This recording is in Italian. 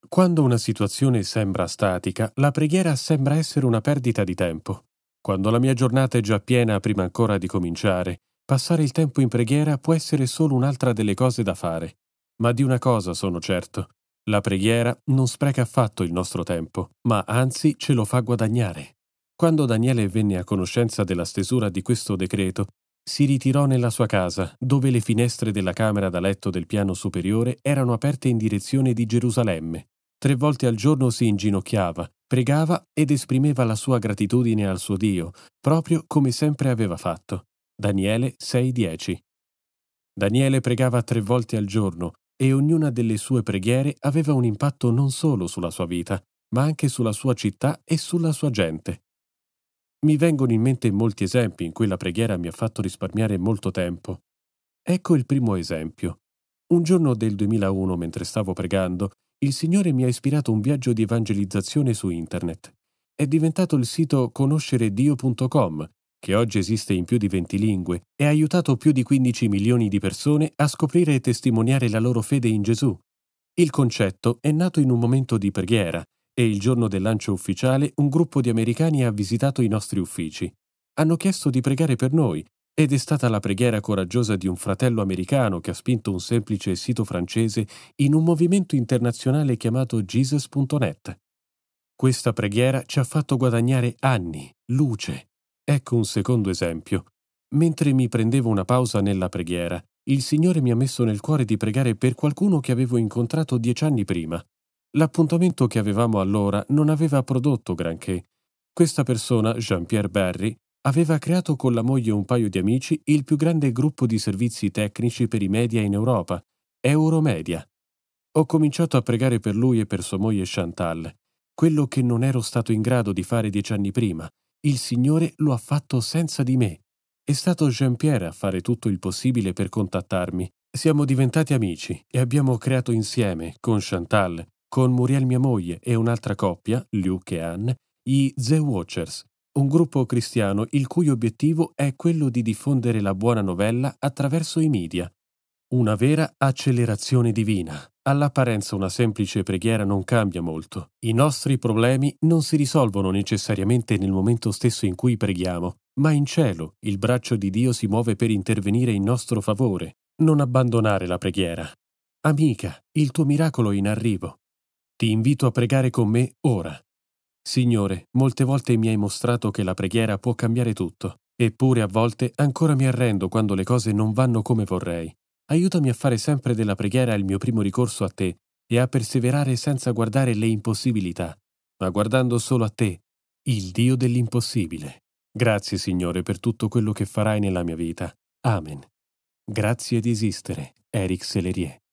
Quando una situazione sembra statica, la preghiera sembra essere una perdita di tempo. Quando la mia giornata è già piena prima ancora di cominciare, passare il tempo in preghiera può essere solo un'altra delle cose da fare. Ma di una cosa sono certo: la preghiera non spreca affatto il nostro tempo, ma anzi ce lo fa guadagnare. Quando Daniele venne a conoscenza della stesura di questo decreto, si ritirò nella sua casa, dove le finestre della camera da letto del piano superiore erano aperte in direzione di Gerusalemme. 3 volte al giorno si inginocchiava, pregava ed esprimeva la sua gratitudine al suo Dio, proprio come sempre aveva fatto. Daniele 6,10. Daniele pregava 3 volte al giorno e ognuna delle sue preghiere aveva un impatto non solo sulla sua vita, ma anche sulla sua città e sulla sua gente. Mi vengono in mente molti esempi in cui la preghiera mi ha fatto risparmiare molto tempo. Ecco il primo esempio. Un giorno del 2001, mentre stavo pregando, il Signore mi ha ispirato un viaggio di evangelizzazione su Internet. È diventato il sito conosceredio.com, che oggi esiste in più di 20 lingue e ha aiutato più di 15 milioni di persone a scoprire e testimoniare la loro fede in Gesù. Il concetto è nato in un momento di preghiera e il giorno del lancio ufficiale un gruppo di americani ha visitato i nostri uffici. Hanno chiesto di pregare per noi ed è stata la preghiera coraggiosa di un fratello americano che ha spinto un semplice sito francese in un movimento internazionale chiamato Jesus.net. Questa preghiera ci ha fatto guadagnare anni, luce. Ecco un secondo esempio. Mentre mi prendevo una pausa nella preghiera, il Signore mi ha messo nel cuore di pregare per qualcuno che avevo incontrato 10 anni prima. L'appuntamento che avevamo allora non aveva prodotto granché. Questa persona, Jean-Pierre Barry, aveva creato con la moglie e un paio di amici il più grande gruppo di servizi tecnici per i media in Europa, Euromedia. Ho cominciato a pregare per lui e per sua moglie Chantal. Quello che non ero stato in grado di fare 10 anni prima, il Signore lo ha fatto senza di me. È stato Jean-Pierre a fare tutto il possibile per contattarmi. Siamo diventati amici e abbiamo creato insieme, con Chantal, con Muriel mia moglie e un'altra coppia, Luke e Anne, gli The Watchers, un gruppo cristiano il cui obiettivo è quello di diffondere la buona novella attraverso i media. Una vera accelerazione divina. All'apparenza una semplice preghiera non cambia molto. I nostri problemi non si risolvono necessariamente nel momento stesso in cui preghiamo, ma in cielo il braccio di Dio si muove per intervenire in nostro favore. Non abbandonare la preghiera. Amica, il tuo miracolo è in arrivo. Ti invito a pregare con me ora. Signore, molte volte mi hai mostrato che la preghiera può cambiare tutto, eppure a volte ancora mi arrendo quando le cose non vanno come vorrei. Aiutami a fare sempre della preghiera il mio primo ricorso a te e a perseverare senza guardare le impossibilità, ma guardando solo a te, il Dio dell'impossibile. Grazie, Signore, per tutto quello che farai nella mia vita. Amen. Grazie di esistere, Eric Sellerie.